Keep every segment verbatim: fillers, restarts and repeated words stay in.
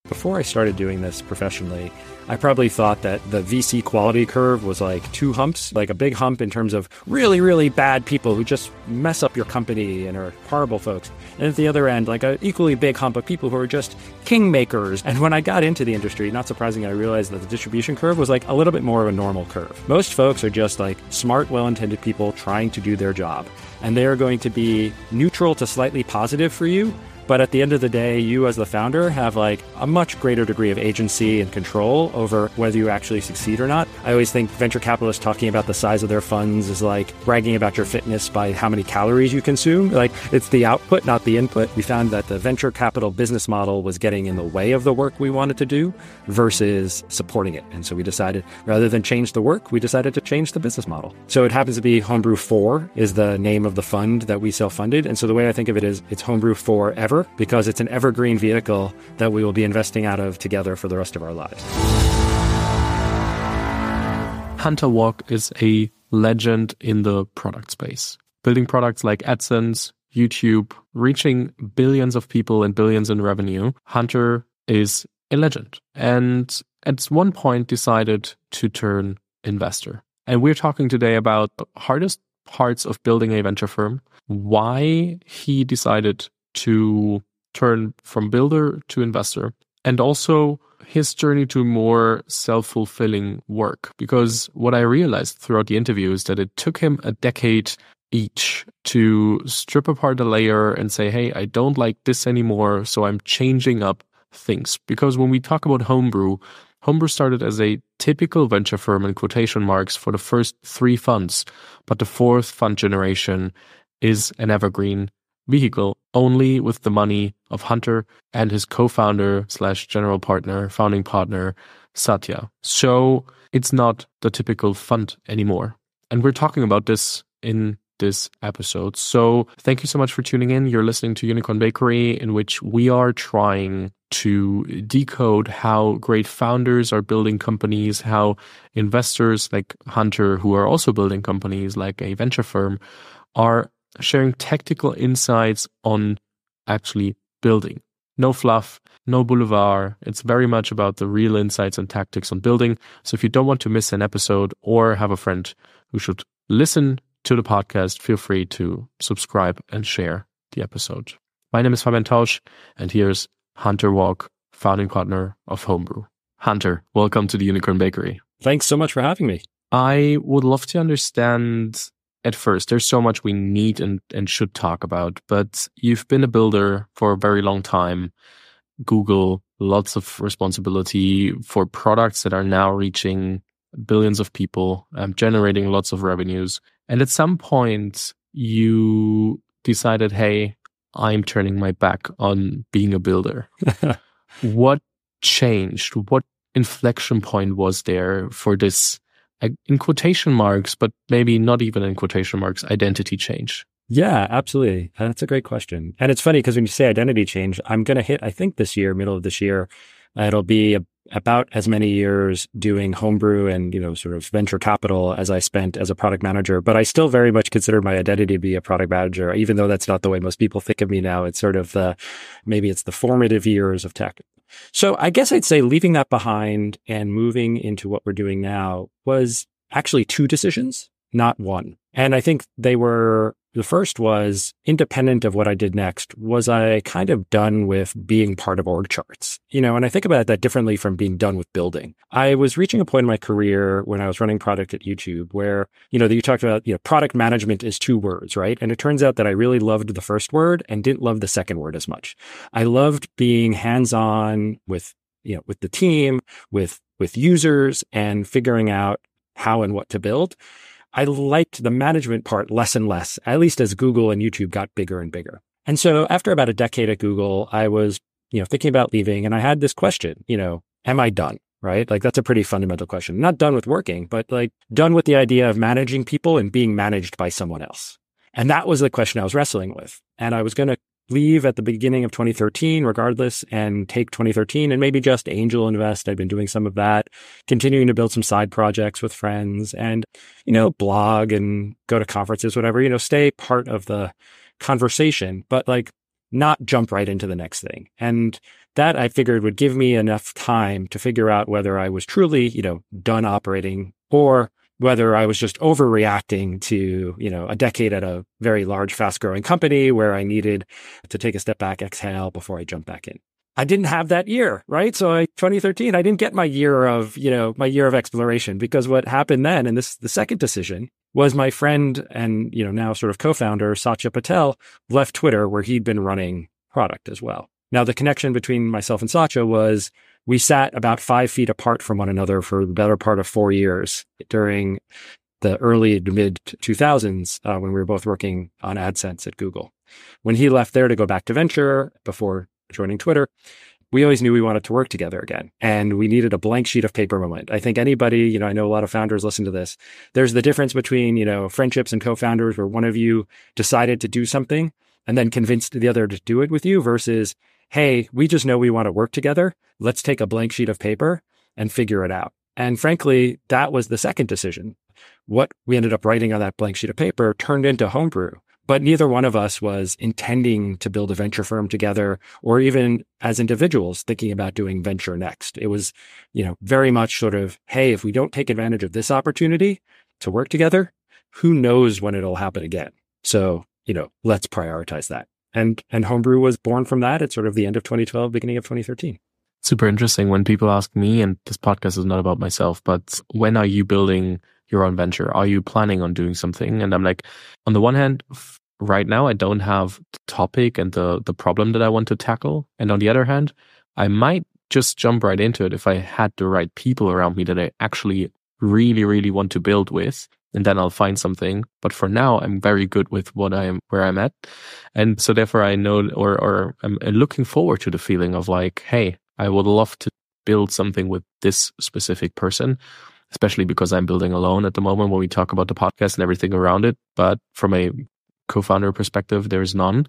Before I started doing this professionally, I probably thought that the V C quality curve was like two humps, like a big hump in terms of really, really bad people who just mess up your company and are horrible folks. And at the other end, like an equally big hump of people who are just kingmakers. And when I got into the industry, not surprisingly, I realized that the distribution curve was like a little bit more of a normal curve. Most folks are just like smart, well-intended people trying to do their job. And they are going to be neutral to slightly positive for you. But at the end of the day, you as the founder have like a much greater degree of agency and control over whether you actually succeed or not. I always think venture capitalists talking about the size of their funds is like bragging about your fitness by how many calories you consume. Like it's the output, not the input. We found that the venture capital business model was getting in the way of the work we wanted to do versus supporting it. And so we decided rather than change the work, we decided to change the business model. So it happens to be Homebrew four is the name of the fund that we self-funded. And so the way I think of it is it's Homebrew forever, because it's an evergreen vehicle that we will be investing out of together for the rest of our lives. Hunter Walk is a legend in the product space, building products like AdSense, YouTube, reaching billions of people and billions in revenue. Hunter is a legend, and at one point decided to turn investor. And we're talking today about the hardest parts of building a venture firm, why he decided to turn from builder to investor, and also his journey to more self-fulfilling work. Because what I realized throughout the interview is that it took him a decade each to strip apart a layer and say, hey, I don't like this anymore, so I'm changing up things. Because when we talk about Homebrew, Homebrew started as a typical venture firm in quotation marks for the first three funds, but the fourth fund generation is an evergreen vehicle only with the money of Hunter and his co-founder slash general partner, founding partner, Satya. So it's not the typical fund anymore. And we're talking about this in this episode. So thank you so much for tuning in. You're listening to Unicorn Bakery, in which we are trying to decode how great founders are building companies, how investors like Hunter, who are also building companies like a venture firm, are sharing tactical insights on actually building. No fluff, no boulevard. It's very much about the real insights and tactics on building. So if you don't want to miss an episode or have a friend who should listen to the podcast, feel free to subscribe and share the episode. My name is Fabian Tausch, and here's Hunter Walk, founding partner of Homebrew. Hunter, welcome to the Unicorn Bakery. Thanks so much for having me. I would love to understand at first, there's so much we need and, and should talk about, but you've been a builder for a very long time. Google, lots of responsibility for products that are now reaching billions of people, um, generating lots of revenues. And at some point, you decided, hey, I'm turning my back on being a builder. What changed? What inflection point was there for this, in quotation marks, but maybe not even in quotation marks, identity change? Yeah, absolutely. That's a great question. And it's funny because when you say identity change, I'm going to hit, I think this year, middle of this year, it'll be a, about as many years doing Homebrew and, you know, sort of venture capital as I spent as a product manager. But I still very much consider my identity to be a product manager, even though that's not the way most people think of me now. It's sort of the, maybe it's the formative years of tech. So I guess I'd say leaving that behind and moving into what we're doing now was actually two decisions, not one. And I think they were, the first was independent of what I did next. Was I kind of done with being part of org charts? You know, and I think about that differently from being done with building. I was reaching a point in my career when I was running product at YouTube where, you know, you talked about, you know, product management is two words, right? And it turns out that I really loved the first word and didn't love the second word as much. I loved being hands-on with, you know, with the team, with, with users and figuring out how and what to build. I liked the management part less and less, at least as Google and YouTube got bigger and bigger. And so after about a decade at Google, I was, you know, thinking about leaving and I had this question, you know, am I done? Right? Like that's a pretty fundamental question. Not done with working, but like done with the idea of managing people and being managed by someone else. And that was the question I was wrestling with. And I was going to leave at the beginning of twenty thirteen, regardless, and take twenty thirteen and maybe just angel invest. I've been doing some of that, continuing to build some side projects with friends and, you know, blog and go to conferences, whatever, you know, stay part of the conversation. But like not jump right into the next thing. And that I figured would give me enough time to figure out whether I was truly, you know, done operating or whether I was just overreacting to, you know, a decade at a very large, fast growing company where I needed to take a step back, exhale before I jump back in. I didn't have that year, right? So I, twenty thirteen, I didn't get my year of, you know, my year of exploration, because what happened then, and this, the second decision, was my friend and, you know, now sort of co-founder Satya Patel left Twitter, where he'd been running product as well. Now, the connection between myself and Satya was we sat about five feet apart from one another for the better part of four years during the early to mid two thousands uh, when we were both working on AdSense at Google. When he left there to go back to venture before joining Twitter, we always knew we wanted to work together again. And we needed a blank sheet of paper moment. I think anybody, you know, I know a lot of founders listen to this. There's the difference between, you know, friendships and co-founders where one of you decided to do something and then convinced the other to do it with you versus, hey, we just know we want to work together. Let's take a blank sheet of paper and figure it out. And frankly, that was the second decision. What we ended up writing on that blank sheet of paper turned into Homebrew. But neither one of us was intending to build a venture firm together, or even as individuals thinking about doing venture next. It was, you know, very much sort of, hey, if we don't take advantage of this opportunity to work together, who knows when it'll happen again? So, you know, let's prioritize that. And and Homebrew was born from that at sort of the end of twenty twelve, beginning of twenty thirteen. Super interesting when people ask me, and this podcast is not about myself, but when are you building your own venture? Are you planning on doing something? And I'm like, on the one hand, right now, I don't have the topic and the, the problem that I want to tackle. And on the other hand, I might just jump right into it if I had the right people around me that I actually really, really want to build with. And then I'll find something. But for now, I'm very good with what I am, where I'm at. And so therefore I know, or, or I'm looking forward to the feeling of like, hey, I would love to build something with this specific person, especially because I'm building alone at the moment when we talk about the podcast and everything around it. But from a co-founder perspective, there's none.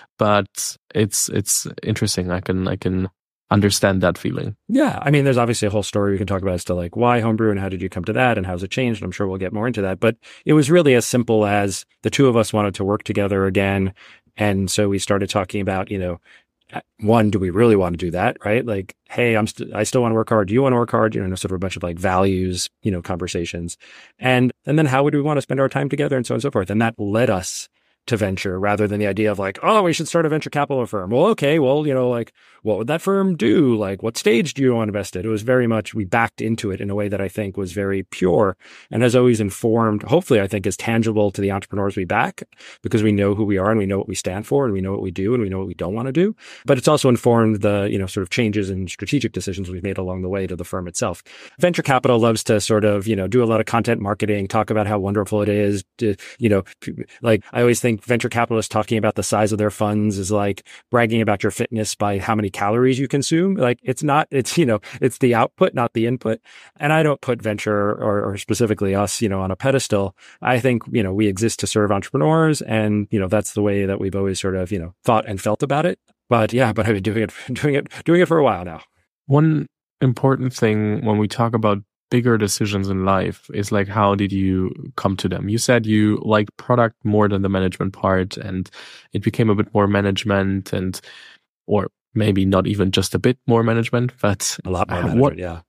But it's it's interesting. I can I can understand that feeling. Yeah. I mean, there's obviously a whole story we can talk about as to like why Homebrew and how did you come to that and how's it changed? And I'm sure we'll get more into that. But it was really as simple as the two of us wanted to work together again. And so we started talking about, you know, one, do we really want to do that? Right? Like, hey, I'm st- I still want to work hard. Do you want to work hard? You know, sort of a bunch of like values, you know, conversations. And, and then how would we want to spend our time together and so on and so forth. And that led us to venture rather than the idea of like, oh, we should start a venture capital firm. Well, okay, well, you know, like, what would that firm do? Like, what stage do you want to invest in? It was very much, we backed into it in a way that I think was very pure and has always informed, hopefully, I think is tangible to the entrepreneurs we back because we know who we are and we know what we stand for and we know what we do and we know what we don't want to do. But it's also informed the, you know, sort of changes and strategic decisions we've made along the way to the firm itself. Venture capital loves to sort of, you know, do a lot of content marketing, talk about how wonderful it is to, you know, like I always think venture capitalists talking about the size of their funds is like bragging about your fitness by how many calories you consume. Like it's not, it's, you know, it's the output, not the input. And I don't put venture or, or specifically us, you know, on a pedestal. I think, you know, we exist to serve entrepreneurs and, you know, that's the way that we've always sort of, you know, thought and felt about it. But yeah, but I've been doing it, doing it, doing it for a while now. One important thing when we talk about bigger decisions in life is like, how did you come to them? You said you liked product more than the management part and it became a bit more management and, or maybe not even just a bit more management, but a lot more management, what, yeah.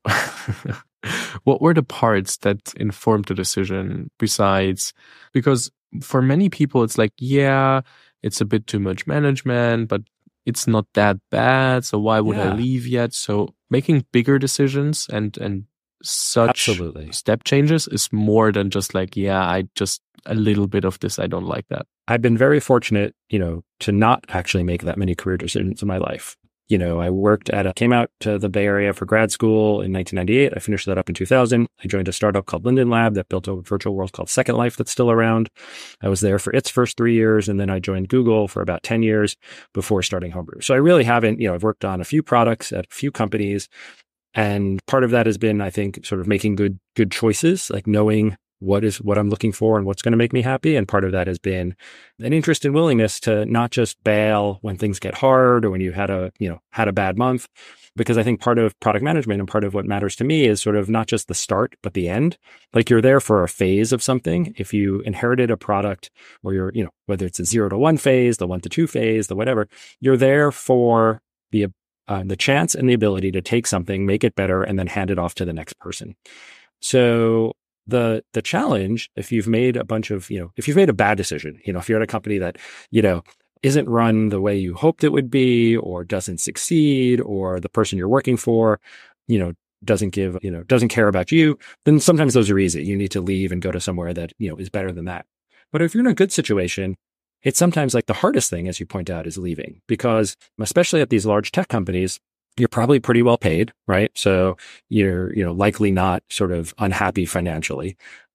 What were the parts that informed the decision besides, because for many people, it's like, yeah, it's a bit too much management, but it's not that bad. So why would yeah. I leave yet? So making bigger decisions and, and, such Absolutely. step changes is more than just like, yeah, I just a little bit of this. I don't like that. I've been very fortunate, you know, to not actually make that many career decisions in my life. You know, I worked at a, came out to the Bay Area for grad school in nineteen ninety-eight. I finished that up in two thousand. I joined a startup called Linden Lab that built a virtual world called Second Life that's still around. I was there for its first three years. And then I joined Google for about ten years before starting Homebrew. So I really haven't, you know, I've worked on a few products at a few companies. And part of that has been, I think, sort of making good, good choices, like knowing what is what I'm looking for and what's going to make me happy. And part of that has been an interest and willingness to not just bail when things get hard or when you had a, you know, had a bad month, because I think part of product management and part of what matters to me is sort of not just the start, but the end. Like you're there for a phase of something. If you inherited a product or you're, you know, whether it's a zero to one phase, the one to two phase, the whatever, you're there for the uh, the chance and the ability to take something, make it better, and then hand it off to the next person. So the the challenge, if you've made a bunch of, you know, if you've made a bad decision, you know, if you're at a company that, you know, isn't run the way you hoped it would be, or doesn't succeed, or the person you're working for, you know, doesn't give, you know, doesn't care about you, then sometimes those are easy. You need to leave and go to somewhere that, you know, is better than that. But if you're in a good situation, it's sometimes like the hardest thing, as you point out, is leaving, because especially at these large tech companies, you're probably pretty well paid, right? So you're, you know, likely not sort of unhappy financially.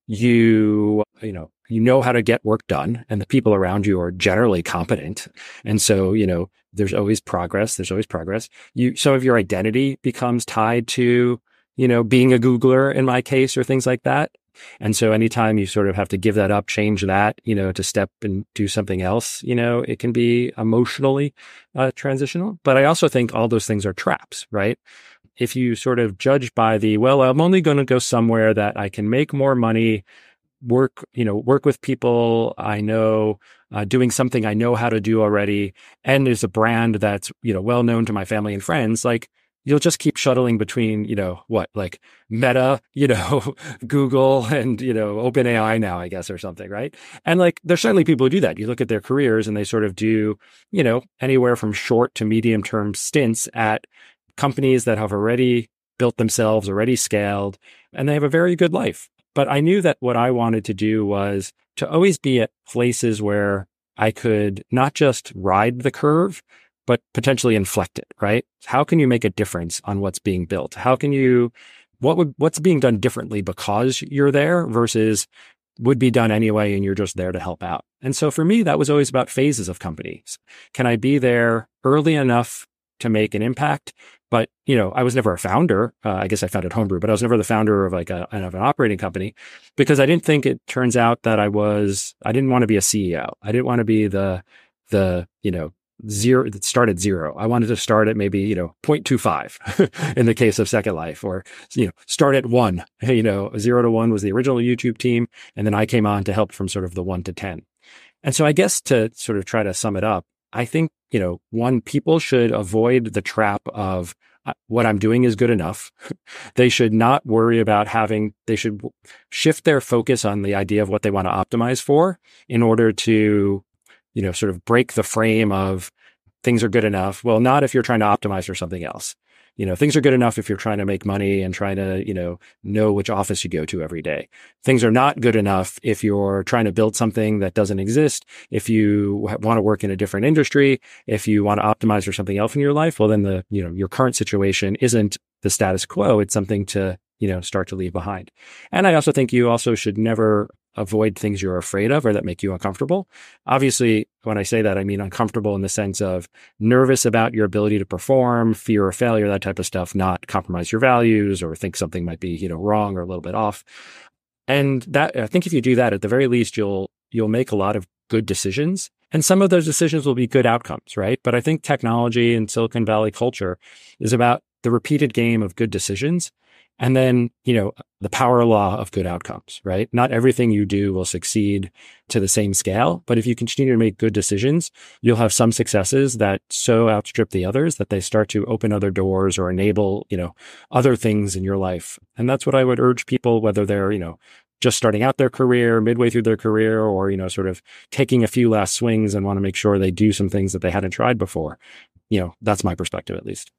You, you know, you know how to get work done, and the people around you are generally competent. And so, you know, there's always progress. There's always progress. You, some of your identity becomes tied to, you know, being a Googler in my case, or things like that. And so anytime you sort of have to give that up, change that, you know, to step and do something else, you know, it can be emotionally uh, transitional. But I also think all those things are traps, right? If you sort of judge by the, well, I'm only going to go somewhere that I can make more money, work, you know, work with people I know, uh, doing something I know how to do already, and there's a brand that's, you know, well known to my family and friends, like, you'll just keep shuttling between, you know, what, like Meta, you know, Google, and, you know, OpenAI now, I guess, or something, right? And like, there's certainly people who do that. You look at their careers and they sort of do, you know, anywhere from short to medium term stints at companies that have already built themselves, already scaled, and they have a very good life. But I knew that what I wanted to do was to always be at places where I could not just ride the curve, but potentially inflect it, right? How can you make a difference on what's being built? How can you, what would, what's being done differently because you're there versus would be done anyway and you're just there to help out? And so for me, that was always about phases of companies. Can I be there early enough to make an impact? But, you know, I was never a founder. Uh, I guess I founded Homebrew, but I was never the founder of like a, of an operating company, because I didn't think, it turns out that I was, I didn't want to be a C E O. I didn't want to be the, the, you know, zero that started zero. I wanted to start at maybe, you know, zero point two five in the case of Second Life, or, you know, start at one. You know, zero to one was the original YouTube team. And then I came on to help from sort of the one to ten. And so I guess to sort of try to sum it up, I think, you know, one, people should avoid the trap of uh, what I'm doing is good enough. They should not worry about having, they should shift their focus on the idea of what they want to optimize for in order to, you know, sort of break the frame of things are good enough. Well, not if you're trying to optimize for something else. You know, things are good enough if you're trying to make money and trying to, you know, know which office you go to every day. Things are not good enough if you're trying to build something that doesn't exist. If you want to work in a different industry, if you want to optimize for something else in your life, well, then the, you know, your current situation isn't the status quo. It's something to, you know, start to leave behind. And I also think you also should never avoid things you're afraid of or that make you uncomfortable. Obviously, when I say that, I mean uncomfortable in the sense of nervous about your ability to perform, fear of failure, that type of stuff, not compromise your values or think something might be, you know, wrong or a little bit off. And that, I think if you do that, at the very least, you'll, you'll make a lot of good decisions. And some of those decisions will be good outcomes, right? But I think technology and Silicon Valley culture is about the repeated game of good decisions. And then, you know, the power law of good outcomes, right? Not everything you do will succeed to the same scale, but if you continue to make good decisions, you'll have some successes that so outstrip the others that they start to open other doors or enable, you know, other things in your life. And that's what I would urge people, whether they're, you know, just starting out their career, midway through their career, or, you know, sort of taking a few last swings and want to make sure they do some things that they hadn't tried before. You know, that's my perspective, at least.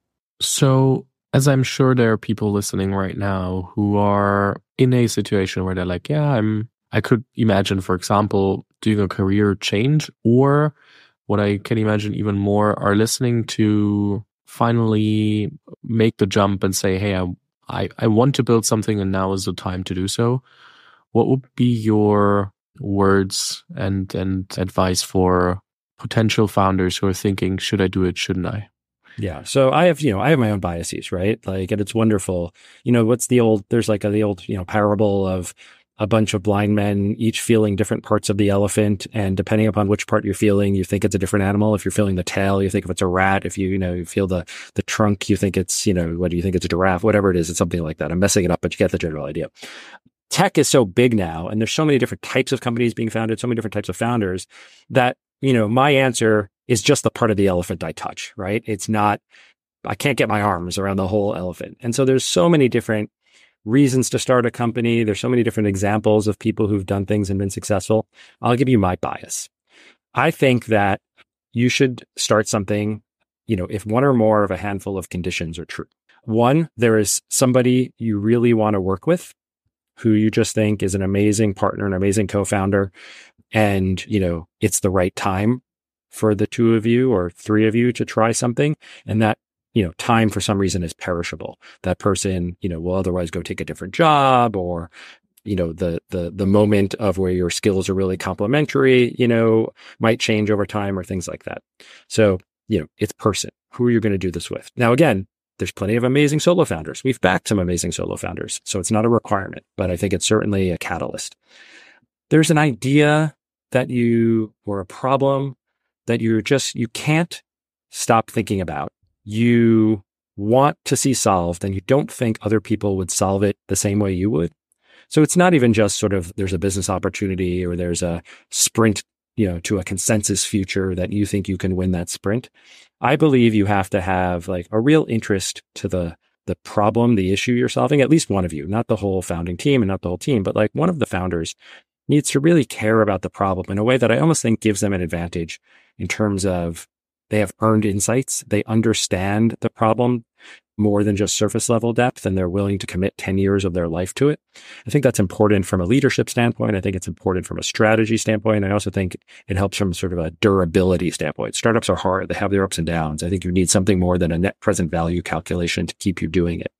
So, as I'm sure there are people listening right now who are in a situation where they're like, yeah, I'm, I could imagine, for example, doing a career change, or what I can imagine even more are listening to finally make the jump and say, hey, I, I, I want to build something and now is the time to do so. What would be your words and, and advice for potential founders who are thinking, should I do it? Shouldn't I? Yeah. So I have, you know, I have my own biases, right? Like, and it's wonderful. You know, what's the old, there's like a, the old, you know, parable of, a bunch of blind men, each feeling different parts of the elephant. And depending upon which part you're feeling, you think it's a different animal. If you're feeling the tail, you think if it's a rat. If you, you know, you feel the, the trunk, you think it's, you know, what do you think it's a giraffe? Whatever it is, it's something like that. I'm messing it up, but you get the general idea. Tech is so big now, and there's so many different types of companies being founded, so many different types of founders that, you know, my answer is just the part of the elephant I touch, right? It's not, I can't get my arms around the whole elephant. And so there's so many different reasons to start a company. There's so many different examples of people who've done things and been successful. I'll give you my bias. I think that you should start something, you know, if one or more of a handful of conditions are true. One, there is somebody you really want to work with who you just think is an amazing partner, an amazing co-founder. And, you know, it's the right time for the two of you or three of you to try something. And that, you know, time for some reason is perishable. That person, you know, will otherwise go take a different job, or, you know, the, the, the moment of where your skills are really complementary, you know, might change over time or things like that. So, you know, it's person. Who are you going to do this with? Now, again, there's plenty of amazing solo founders. We've backed some amazing solo founders. So it's not a requirement, but I think it's certainly a catalyst. There's an idea that you, or a problem that you just, you can't stop thinking about. You want to see solved, and you don't think other people would solve it the same way you would. So it's not even just sort of, there's a business opportunity or there's a sprint, you know, to a consensus future that you think you can win that sprint. I believe you have to have like a real interest to the, the problem, the issue you're solving, at least one of you, not the whole founding team and not the whole team, but like one of the founders needs to really care about the problem in a way that I almost think gives them an advantage in terms of they have earned insights. They understand the problem more than just surface level depth, and they're willing to commit ten years of their life to it. I think that's important from a leadership standpoint. I think it's important from a strategy standpoint. I also think it helps from sort of a durability standpoint. Startups are hard. They have their ups and downs. I think you need something more than a net present value calculation to keep you doing it.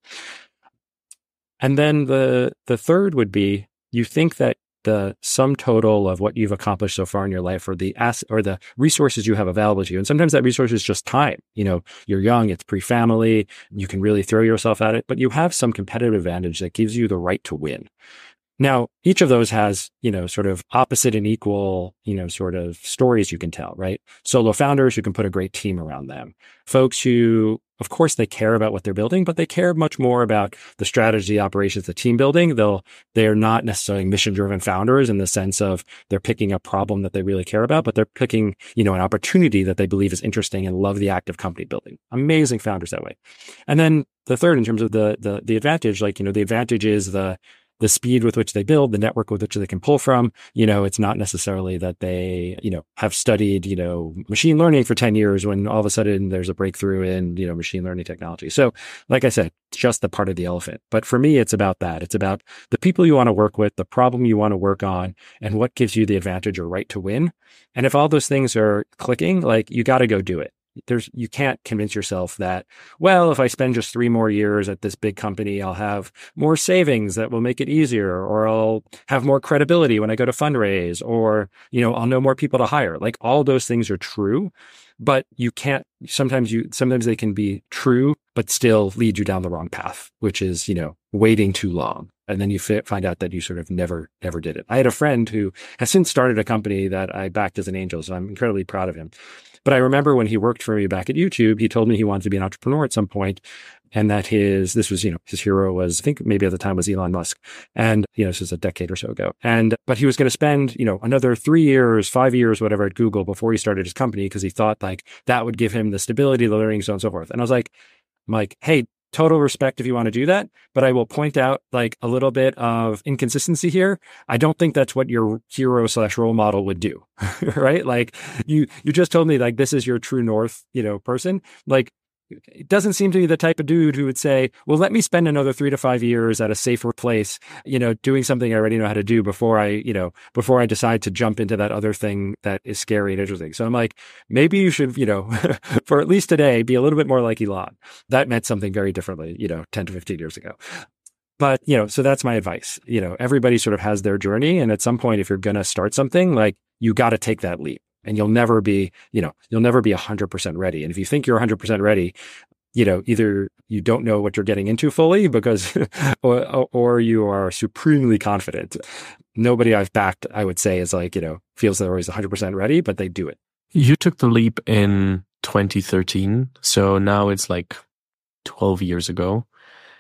And then the, the third would be, you think that the sum total of what you've accomplished so far in your life, or the ass or the resources you have available to you. And sometimes that resource is just time. You know, you're young, it's pre-family, you can really throw yourself at it, but you have some competitive advantage that gives you the right to win. Now, each of those has, you know, sort of opposite and equal, you know, sort of stories you can tell, right? Solo founders who can put a great team around them. Folks who, of course, they care about what they're building, but they care much more about the strategy, operations, the team building. They'll, they're not necessarily mission-driven founders in the sense of they're picking a problem that they really care about, but they're picking, you know, an opportunity that they believe is interesting and love the act of company building. Amazing founders that way. And then the third, in terms of the, the, the advantage, like, you know, the advantage is the, the speed with which they build, the network with which they can pull from. You know, it's not necessarily that they, you know, have studied, you know, machine learning for ten years when all of a sudden there's a breakthrough in, you know, machine learning technology. So like I said, it's just the part of the elephant. But for me, it's about that. It's about the people you want to work with, the problem you want to work on, and what gives you the advantage or right to win. And if all those things are clicking, like, you got to go do it. There's, you can't convince yourself that, well, if I spend just three more years at this big company, I'll have more savings that will make it easier, or I'll have more credibility when I go to fundraise, or, you know, I'll know more people to hire. Like, all those things are true, but you can't, sometimes you, sometimes they can be true, but still lead you down the wrong path, which is, you know, waiting too long. And then you f- find out that you sort of never, never did it. I had a friend who has since started a company that I backed as an angel, so I'm incredibly proud of him. But I remember when he worked for me back at YouTube, he told me he wanted to be an entrepreneur at some point, and that his, this was, you know, his hero was, I think maybe at the time was Elon Musk. And, you know, this was a decade or so ago. And, but he was going to spend, you know, another three years, five years, whatever at Google before he started his company, because he thought like that would give him the stability, the learning, so on and so forth. And I was like, I'm like, hey, total respect if you want to do that, but I will point out like a little bit of inconsistency here. I don't think that's what your hero slash role model would do, right? Like, you, you just told me like, this is your true north, you know, person. Like, it doesn't seem to be the type of dude who would say, well, let me spend another three to five years at a safer place, you know, doing something I already know how to do before I, you know, before I decide to jump into that other thing that is scary and interesting. So I'm like, maybe you should, you know, for at least today, be a little bit more like Elon. That meant something very differently, you know, ten to fifteen years ago. But, you know, so that's my advice. You know, everybody sort of has their journey. And at some point, if you're going to start something, like, you got to take that leap. And you'll never be, you know, you'll never be one hundred percent ready. And if you think you're one hundred percent ready, you know, either you don't know what you're getting into fully because, or, or you are supremely confident. Nobody I've backed, I would say, is like, you know, feels they're always one hundred percent ready, but they do it. You took the leap in twenty thirteen. So now it's like twelve years ago.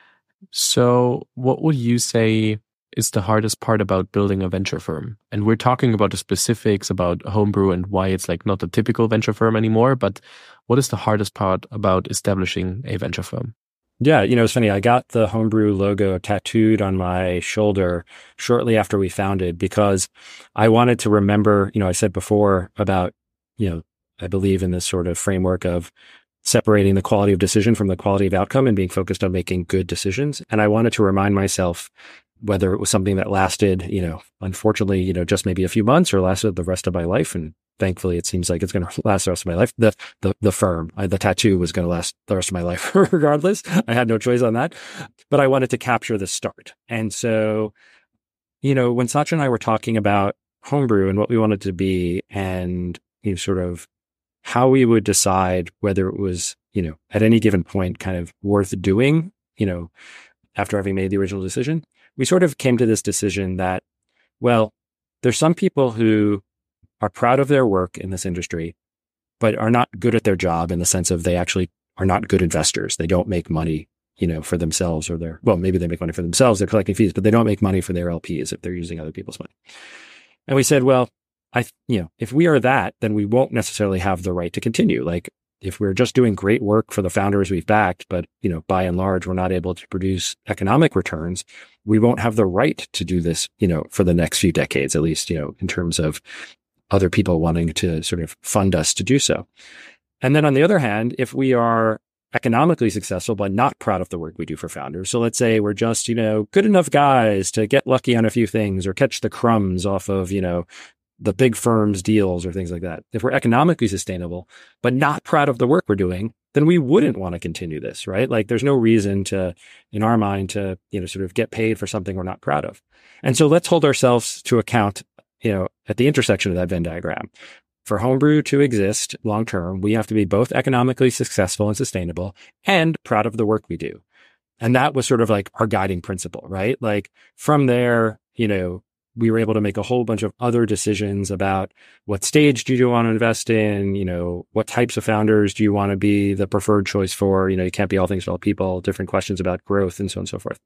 So what would you say is the hardest part about building a venture firm? And we're talking about the specifics about Homebrew and why it's like not a typical venture firm anymore, but what is the hardest part about establishing a venture firm? Yeah, you know, it's funny. I got the Homebrew logo tattooed on my shoulder shortly after we founded because I wanted to remember, you know, I said before about, you know, I believe in this sort of framework of separating the quality of decision from the quality of outcome and being focused on making good decisions. And I wanted to remind myself whether it was something that lasted, you know, unfortunately, you know, just maybe a few months or lasted the rest of my life. And thankfully, it seems like it's going to last the rest of my life. The the the firm, I, the tattoo was going to last the rest of my life regardless. I had no choice on that. But I wanted to capture the start. And so, you know, when Satya and I were talking about Homebrew and what we wanted to be and, you know, sort of how we would decide whether it was, you know, at any given point kind of worth doing, you know, after having made the original decision, we sort of came to this decision that, well, there's some people who are proud of their work in this industry, but are not good at their job in the sense of they actually are not good investors. They don't make money, you know, for themselves or their, well, maybe they make money for themselves. They're collecting fees, but they don't make money for their L Ps if they're using other people's money. And we said, well, I, you know, if we are that, then we won't necessarily have the right to continue. Like if we're just doing great work for the founders we've backed, but, you know, by and large, we're not able to produce economic returns, we won't have the right to do this, you know, for the next few decades, at least, you know, in terms of other people wanting to sort of fund us to do so. And then on the other hand, if we are economically successful, but not proud of the work we do for founders. So let's say we're just, you know, good enough guys to get lucky on a few things or catch the crumbs off of, you know, the big firms deals or things like that. If we're economically sustainable, but not proud of the work we're doing, then we wouldn't want to continue this, right? Like there's no reason to, in our mind, to, you know, sort of get paid for something we're not proud of. And so let's hold ourselves to account, you know, at the intersection of that Venn diagram. For Homebrew to exist long-term, we have to be both economically successful and sustainable and proud of the work we do. And that was sort of like our guiding principle, right? Like from there, you know, we were able to make a whole bunch of other decisions about what stage do you want to invest in, you know, what types of founders do you want to be the preferred choice for? You know, you can't be all things to all people, different questions about growth and so on and so forth.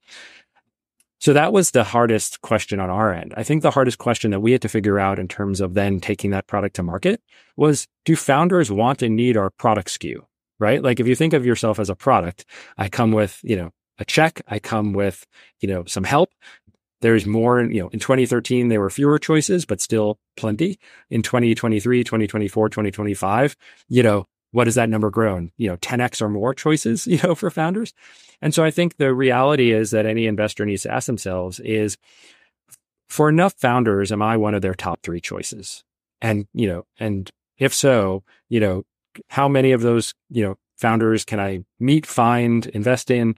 So that was the hardest question on our end. I think the hardest question that we had to figure out in terms of then taking that product to market was, do founders want and need our product S K U, right? Like if you think of yourself as a product, I come with, you know, a check, I come with, you know, some help. There's more, you know, in twenty thirteen, there were fewer choices, but still plenty. In twenty twenty-three, twenty twenty-four, twenty twenty-five, you know, what has that number grown? You know, ten X or more choices, you know, for founders. And so I think the reality is that any investor needs to ask themselves is, for enough founders, am I one of their top three choices? And, you know, and if so, you know, how many of those, you know, founders can I meet, find, invest in?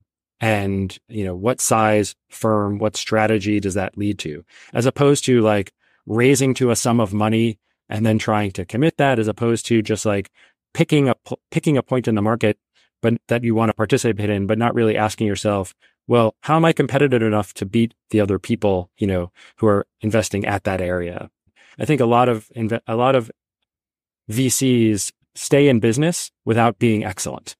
And, you know, what size firm, what strategy does that lead to? As opposed to like raising to a sum of money and then trying to commit that, as opposed to just like picking a, picking a point in the market, but that you want to participate in, but not really asking yourself, well, how am I competitive enough to beat the other people, you know, who are investing at that area? I think a lot of, inve- a lot of V Cs stay in business without being excellent.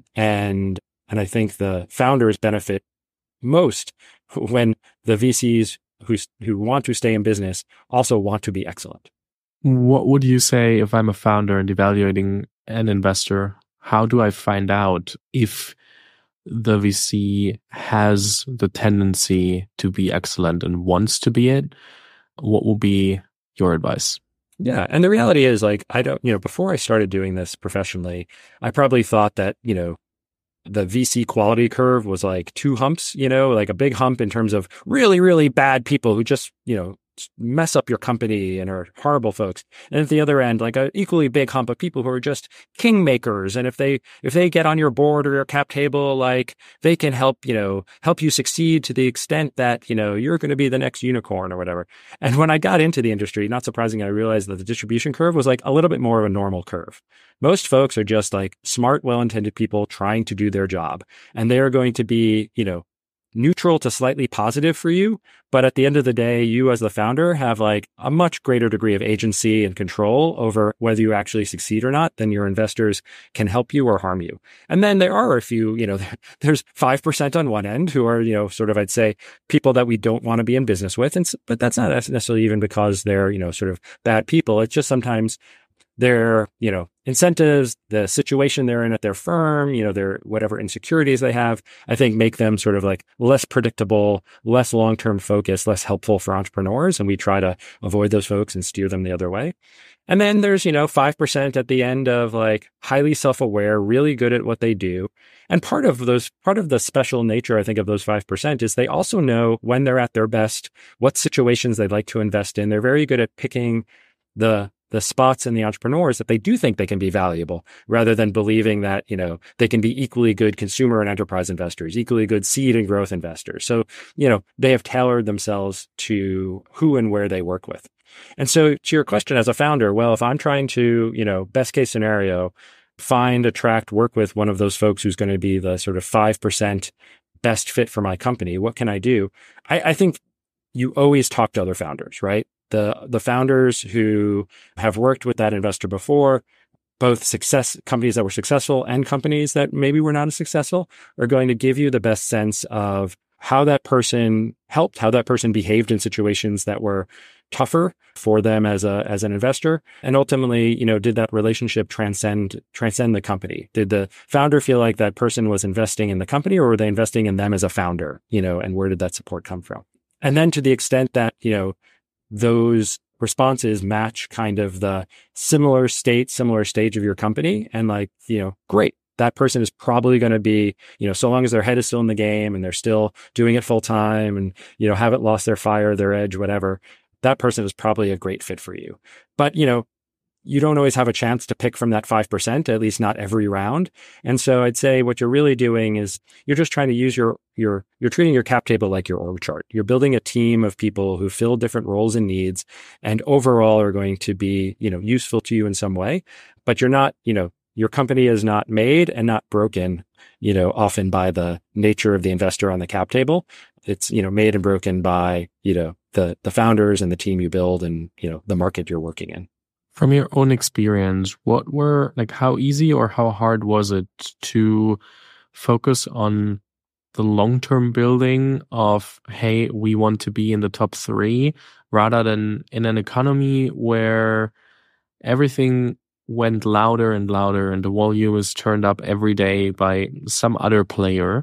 And And I think the founders benefit most when the V Cs who who want to stay in business also want to be excellent. What would you say if I'm a founder and evaluating an investor? How do I find out if the V C has the tendency to be excellent and wants to be it? What will be your advice? Yeah. And the reality is, like, I don't, you know, before I started doing this professionally, I probably thought that, you know, the V C quality curve was like two humps, you know, like a big hump in terms of really, really bad people who just, you know, mess up your company and are horrible folks. And at the other end, like an equally big hump of people who are just kingmakers. And if they, if they get on your board or your cap table, like they can help, you know, help you succeed to the extent that, you know, you're going to be the next unicorn or whatever. And when I got into the industry, not surprisingly, I realized that the distribution curve was like a little bit more of a normal curve. Most folks are just like smart, well-intended people trying to do their job. And they are going to be, you know, neutral to slightly positive for you. But at the end of the day, you as the founder have like a much greater degree of agency and control over whether you actually succeed or not than your investors can help you or harm you. And then there are a few, you know, there's five percent on one end who are, you know, sort of, I'd say, people that we don't want to be in business with. And, but that's not necessarily even because they're, you know, sort of bad people. It's just sometimes their, you know, incentives, the situation they're in at their firm, you know, their whatever insecurities they have, I think make them sort of like less predictable, less long-term focused, less helpful for entrepreneurs. And we try to avoid those folks and steer them the other way. And then there's, you know, five percent at the end of like highly self-aware, really good at what they do. And part of those, part of the special nature, I think, of those five percent is they also know when they're at their best, what situations they'd like to invest in. They're very good at picking the the spots and the entrepreneurs that they do think they can be valuable, rather than believing that, you know, they can be equally good consumer and enterprise investors, equally good seed and growth investors. So, you know, they have tailored themselves to who and where they work with. And so to your question as a founder, well, if I'm trying to, you know, best case scenario, find, attract, work with one of those folks who's going to be the sort of five percent best fit for my company, what can I do? I, I think you always talk to other founders, right? The the founders who have worked with that investor before, both success companies that were successful and companies that maybe were not as successful, are going to give you the best sense of how that person helped, how that person behaved in situations that were tougher for them as a as an investor, and ultimately, you know, did that relationship transcend transcend the company? Did the founder feel like that person was investing in the company, or were they investing in them as a founder? You know, and where did that support come from? And then to the extent that, you know, those responses match kind of the similar state, similar stage of your company, and like, you know, great. That person is probably going to be, you know, so long as their head is still in the game and they're still doing it full time and, you know, haven't lost their fire, their edge, whatever, that person is probably a great fit for you. But, you know, you don't always have a chance to pick from that five percent, at least not every round. And so I'd say what you're really doing is you're just trying to use your, your, you're treating your cap table like your org chart. You're building a team of people who fill different roles and needs and overall are going to be, you know, useful to you in some way, but you're not, you know, your company is not made and not broken, you know, often by the nature of the investor on the cap table. It's, you know, made and broken by, you know, the, the founders and the team you build and, you know, the market you're working in. From your own experience, what were, like, how easy or how hard was it to focus on the long-term building of, hey, we want to be in the top three, rather than in an economy where everything went louder and louder and the volume is turned up every day by some other player?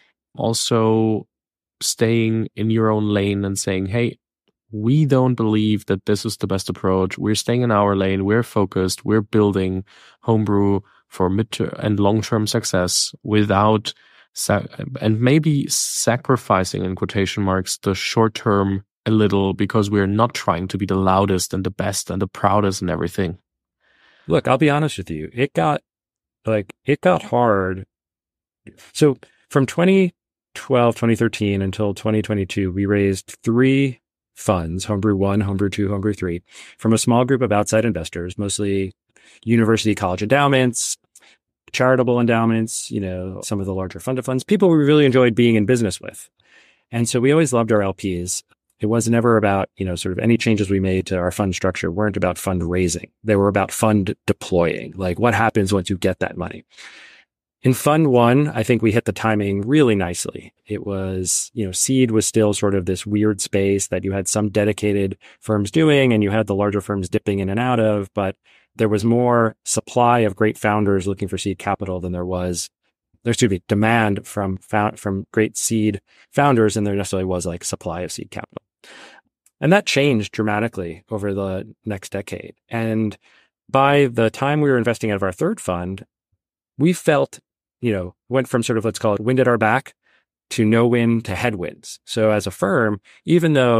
Also staying in your own lane and saying, hey, we don't believe that this is the best approach. We're staying in our lane. We're focused. We're building Homebrew for mid and long-term success without, sa- and maybe sacrificing, in quotation marks, the short-term a little, because we're not trying to be the loudest and the best and the proudest and everything. Look, I'll be honest with you. It got, like, it got hard. So from twenty twelve, twenty thirteen until twenty twenty-two, we raised three funds, Homebrew one, Homebrew two, Homebrew three, from a small group of outside investors, mostly university college endowments, charitable endowments, you know, some of the larger fund of funds, people we really enjoyed being in business with. And so we always loved our L Ps. It was never about, you know, sort of any changes we made to our fund structure weren't about fundraising. They were about fund deploying. Like, what happens once you get that money? In Fund One, I think we hit the timing really nicely. It was, you know, seed was still sort of this weird space that you had some dedicated firms doing and you had the larger firms dipping in and out of, but there was more supply of great founders looking for seed capital than there was, there excuse me, demand from found, from great seed founders than there necessarily was like supply of seed capital. And that changed dramatically over the next decade. And by the time we were investing out of our third fund, we felt, you know, went from sort of, let's call it wind at our back to no wind to headwinds. So as a firm, even though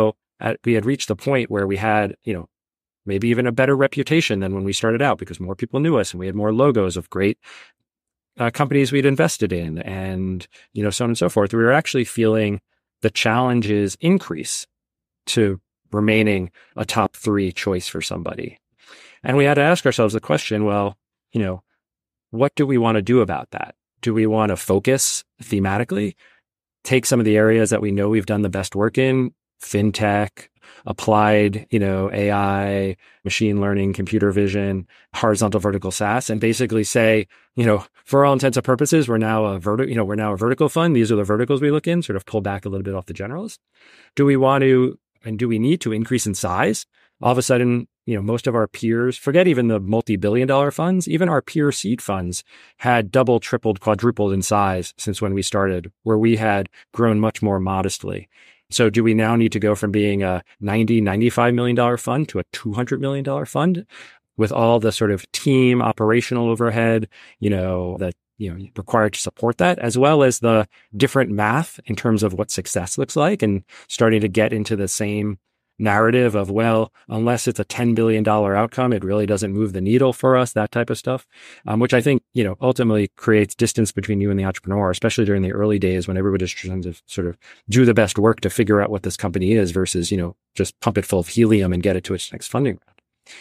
at, we had reached the point where we had, you know, maybe even a better reputation than when we started out because more people knew us and we had more logos of great uh, companies we'd invested in and, you know, so on and so forth. We were actually feeling the challenges increase to remaining a top three choice for somebody. And we had to ask ourselves the question, well, you know, what do we want to do about that? Do we want to focus thematically, take some of the areas that we know we've done the best work in, fintech, applied, you know, A I, machine learning, computer vision, horizontal vertical SaaS, and basically say, you know, for all intents and purposes, we're now a vertical, you know, we're now a vertical fund. These are the verticals we look in, sort of pull back a little bit off the generals. Do we want to, and do we need to increase in size? All of a sudden, you know, most of our peers, forget even the multi-billion dollar funds, even our peer seed funds had double, tripled, quadrupled in size since when we started, where we had grown much more modestly. So do we now need to go from being a ninety, ninety-five million dollars fund to a two hundred million dollars fund with all the sort of team operational overhead, you know, that, you know, required to support that, as well as the different math in terms of what success looks like and starting to get into the same narrative of, well, unless it's a ten billion dollars outcome, it really doesn't move the needle for us, that type of stuff, um, which I think, you know, ultimately creates distance between you and the entrepreneur, especially during the early days when everybody's trying to sort of do the best work to figure out what this company is versus, you know, just pump it full of helium and get it to its next funding round.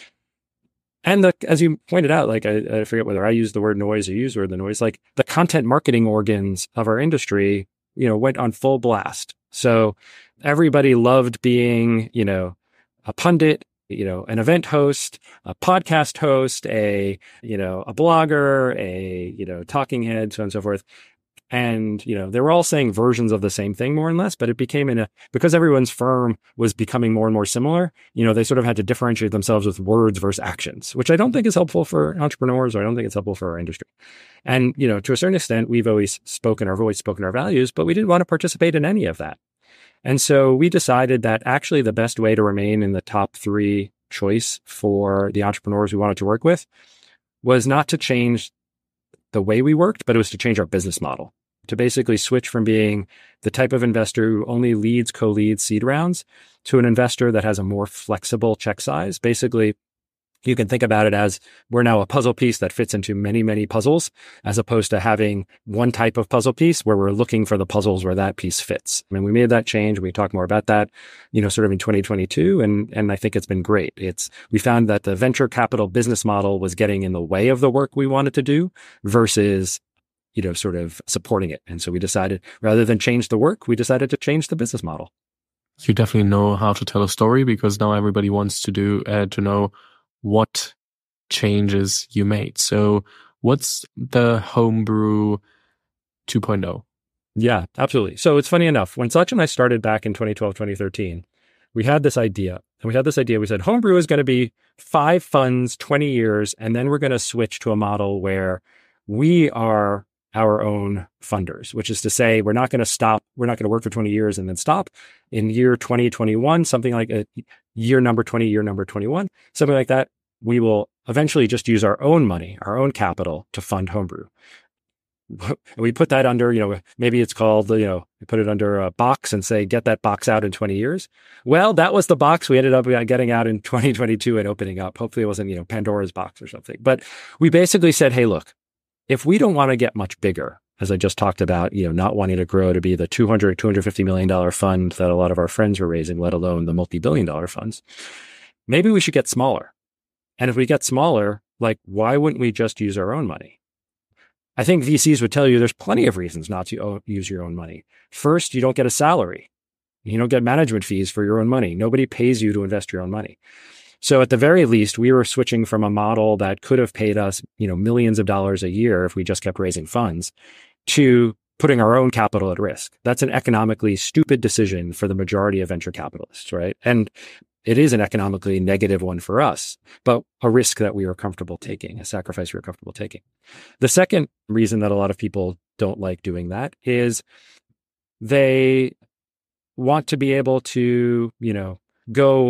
And the, as you pointed out, like, I, I forget whether I use the word noise or you use the word the noise, like the content marketing organs of our industry, you know, went on full blast. So everybody loved being, you know, a pundit, you know, an event host, a podcast host, a, you know, a blogger, a, you know, talking head, so on and so forth. And, you know, they were all saying versions of the same thing more and less, but it became in a, because everyone's firm was becoming more and more similar, you know, they sort of had to differentiate themselves with words versus actions, which I don't think is helpful for entrepreneurs, or I don't think it's helpful for our industry. And, you know, to a certain extent, we've always spoken our voice, spoken our values, but we didn't want to participate in any of that. And so we decided that actually the best way to remain in the top three choice for the entrepreneurs we wanted to work with was not to change the way we worked, but it was to change our business model, to basically switch from being the type of investor who only leads, co-leads seed rounds to an investor that has a more flexible check size. Basically, you can think about it as we're now a puzzle piece that fits into many, many puzzles, as opposed to having one type of puzzle piece where we're looking for the puzzles where that piece fits. I mean, we made that change. We talk more about that, you know, sort of in twenty twenty-two. And, and I think it's been great. It's, we found that the venture capital business model was getting in the way of the work we wanted to do versus, you know, sort of supporting it. And so we decided, rather than change the work, we decided to change the business model. You definitely know how to tell a story, because now everybody wants to do, uh, to know what changes you made. So what's the Homebrew two point oh? Yeah, absolutely. So it's funny enough, when Sach and I started back in twenty twelve, twenty thirteen, we had this idea. And we had this idea, we said, Homebrew is going to be five funds, twenty years, and then we're going to switch to a model where we are our own funders, which is to say, we're not going to stop, we're not going to work for twenty years and then stop. In year twenty twenty-one, something like a year number twenty, year number twenty-one, something like that, we will eventually just use our own money, our own capital to fund Homebrew. We put that under, you know, maybe it's called, you know, we put it under a box and say, get that box out in twenty years. Well, that was the box we ended up getting out in twenty twenty-two and opening up. Hopefully it wasn't, you know, Pandora's box or something. But we basically said, hey, look, if we don't want to get much bigger, as I just talked about, you know, not wanting to grow to be the two hundred, two hundred fifty million dollars fund that a lot of our friends were raising, let alone the multi-billion dollar funds, maybe we should get smaller. And if we get smaller, like, why wouldn't we just use our own money? I think V Cs would tell you there's plenty of reasons not to use your own money. First, you don't get a salary. You don't get management fees for your own money. Nobody pays you to invest your own money. So at the very least, we were switching from a model that could have paid us, you know, millions of dollars a year if we just kept raising funds, to putting our own capital at risk. That's an economically stupid decision for the majority of venture capitalists, right? And it is an economically negative one for us, but a risk that we are comfortable taking, a sacrifice we are comfortable taking. The second reason that a lot of people don't like doing that is they want to be able to, you know, go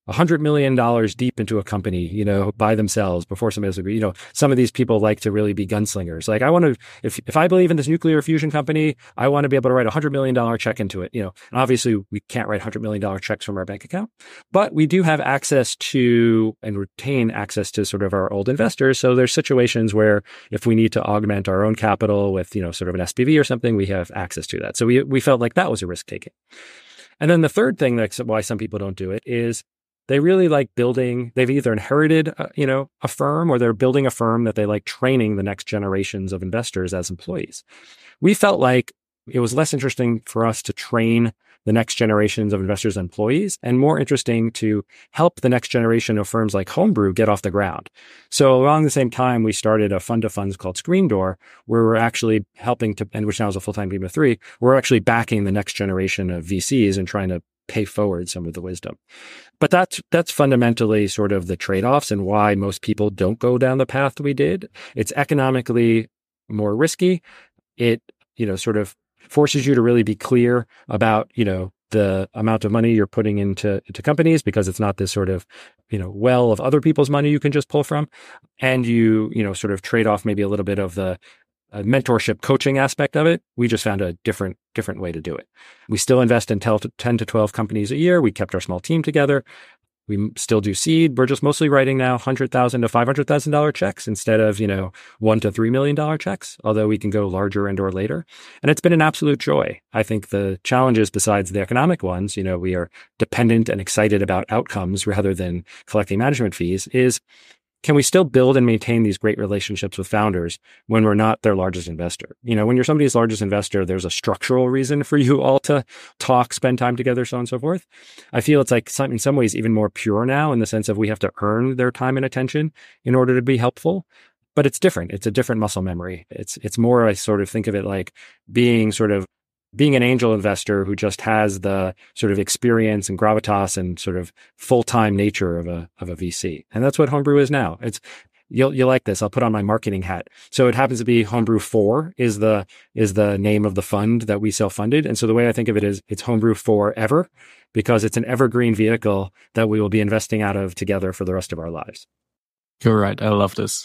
a hundred million dollars deep into a company, you know, by themselves before somebody else agrees. You know, some of these people like to really be gunslingers. Like I want to, if, if I believe in this nuclear fusion company, I want to be able to write a hundred million dollar check into it, you know, and obviously we can't write hundred million dollar checks from our bank account, but we do have access to and retain access to sort of our old investors. So there's situations where if we need to augment our own capital with, you know, sort of an S P V or something, we have access to that. So we, we felt like that was a risk taking. And then the third thing that's why some people don't do it is they really like building, they've either inherited, uh, you know, a firm or they're building a firm that they like training the next generations of investors as employees. We felt like it was less interesting for us to train the next generations of investors and employees and more interesting to help the next generation of firms like Homebrew get off the ground. So around the same time, we started a fund of funds called Screen Door, where we're actually helping to, and which now is a full-time team of three, we're actually backing the next generation of V Cs and trying to pay forward some of the wisdom. But that's that's fundamentally sort of the trade-offs and why most people don't go down the path we did. It's economically more risky. It, you know, sort of forces you to really be clear about, you know, the amount of money you're putting into, into companies because it's not this sort of, you know, well of other people's money you can just pull from. And you, you know, sort of trade off maybe a little bit of the uh, mentorship coaching aspect of it. We just found a different, different way to do it. We still invest in ten to twelve companies a year. We kept our small team together. We still do seed. We're just mostly writing now one hundred thousand dollars to five hundred thousand dollars checks instead of, you know, one to three million dollars checks, although we can go larger and or later. And it's been an absolute joy. I think the challenges besides the economic ones, you know, we are dependent and excited about outcomes rather than collecting management fees is, can we still build and maintain these great relationships with founders when we're not their largest investor? You know, when you're somebody's largest investor, there's a structural reason for you all to talk, spend time together, so on and so forth. I feel it's like some, in some ways even more pure now in the sense of we have to earn their time and attention in order to be helpful. But it's different. It's a different muscle memory. It's it's more, I sort of think of it like being sort of being an angel investor who just has the sort of experience and gravitas and sort of full-time nature of a of a V C. And that's what Homebrew is now. It's you'll you'll like this. I'll put on my marketing hat. So it happens to be Homebrew four is the is the name of the fund that we self-funded. And so the way I think of it is it's Homebrew forever because it's an evergreen vehicle that we will be investing out of together for the rest of our lives. You're right. I love this.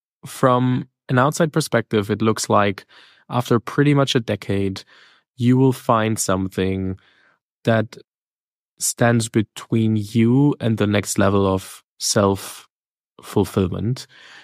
From an outside perspective, it looks like after pretty much a decade, you will find something that stands between you and the next level of self-fulfillment.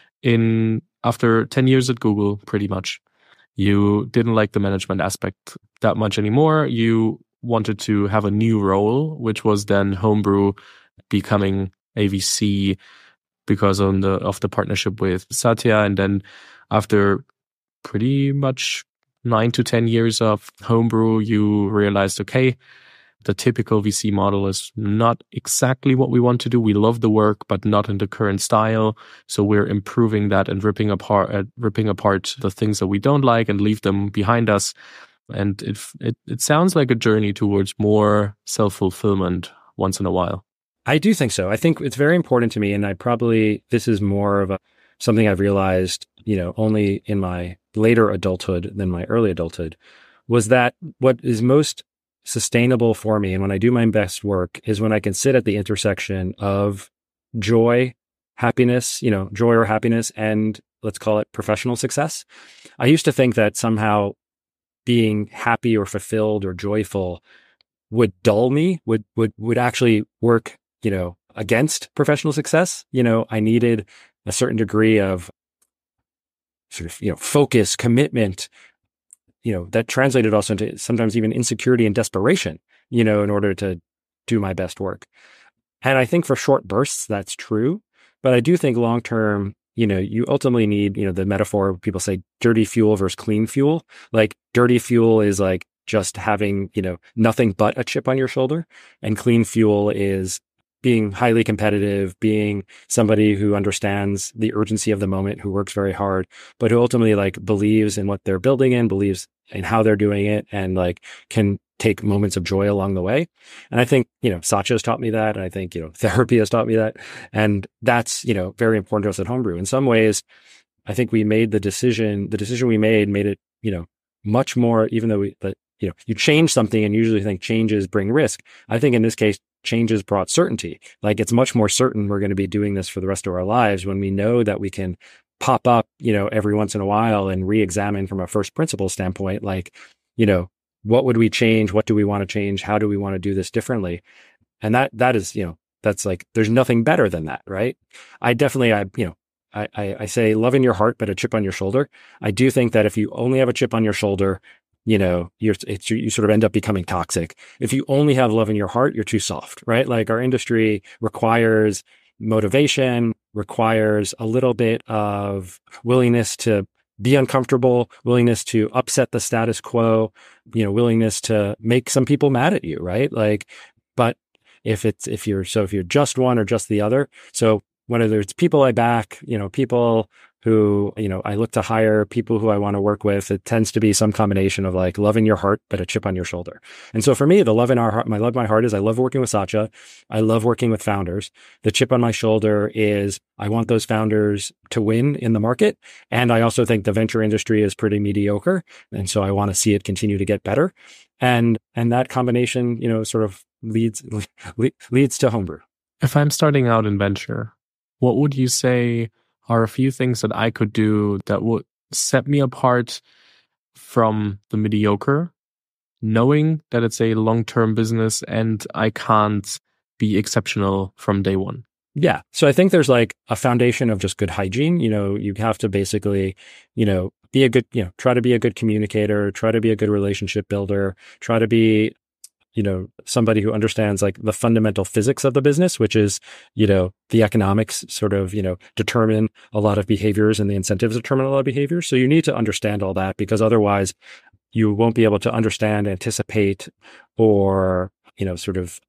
In after ten years at Google, pretty much, you didn't like the management aspect that much anymore. You wanted to have a new role, which was then Homebrew becoming a V C because of the, of the partnership with Satya. And then after pretty much nine to ten years of Homebrew, you realized, okay, the typical V C model is not exactly what we want to do. We love the work, but not in the current style. So we're improving that and ripping apart, uh, ripping apart the things that we don't like and leave them behind us. And it it it sounds like a journey towards more self-fulfillment once in a while. I do think so. I think it's very important to me, and I probably this is more of a something I've realized, you know, only in my later adulthood than my early adulthood, was that what is most sustainable for me and when I do my best work is when I can sit at the intersection of joy, happiness, you know, joy or happiness, and let's call it professional success. I used to think that somehow being happy or fulfilled or joyful would dull me, would would would actually work, you know, against professional success. You know, I needed a certain degree of sort of, you know, focus, commitment, you know, that translated also into sometimes even insecurity and desperation, you know, in order to do my best work. And I think for short bursts, that's true. But I do think long term, you know, you ultimately need, you know, the metaphor people say dirty fuel versus clean fuel. Like dirty fuel is like just having, you know, nothing but a chip on your shoulder. And clean fuel is being highly competitive, being somebody who understands the urgency of the moment, who works very hard, but who ultimately like believes in what they're building in, believes in how they're doing it, and like can take moments of joy along the way. And I think, you know, Satya has taught me that. And I think, you know, therapy has taught me that. And that's, you know, very important to us at Homebrew. In some ways, I think we made the decision, the decision we made made it, you know, much more, even though we, but, you know, you change something and usually think changes bring risk. I think in this case, change has brought certainty. Like it's much more certain we're going to be doing this for the rest of our lives when we know that we can pop up, you know, every once in a while and re-examine from a first principle standpoint, like, you know, what would we change? What do we want to change? How do we want to do this differently? And that, that is, you know, that's like, there's nothing better than that, right? I definitely, I, you know, I, I, I say love in your heart, but a chip on your shoulder. I do think that if you only have a chip on your shoulder, you know, you're, it's, you sort of end up becoming toxic. If you only have love in your heart, you're too soft, right? Like our industry requires motivation, requires a little bit of willingness to be uncomfortable, willingness to upset the status quo, you know, willingness to make some people mad at you, right? Like, but if it's, if you're, so if you're just one or just the other, so whether it's people I back, you know, people who, you know, I look to hire, people who I want to work with, it tends to be some combination of like love in your heart, but a chip on your shoulder. And so for me, the love in our heart, my love in my heart is I love working with Satya. I love working with founders. The chip on my shoulder is I want those founders to win in the market. And I also think the venture industry is pretty mediocre. And so I want to see it continue to get better. And, and that combination, you know, sort of leads, leads to Homebrew. If I'm starting out in venture, what would you say are a few things that I could do that would set me apart from the mediocre, knowing that it's a long-term business and I can't be exceptional from day one? Yeah. So I think there's like a foundation of just good hygiene. You know, you have to basically, you know, be a good, you know, try to be a good communicator, try to be a good relationship builder, try to be, you know, somebody who understands like the fundamental physics of the business, which is, you know, the economics sort of, you know, determine a lot of behaviors and the incentives determine a lot of behaviors. So you need to understand all that because otherwise you won't be able to understand, anticipate, or, you know, sort of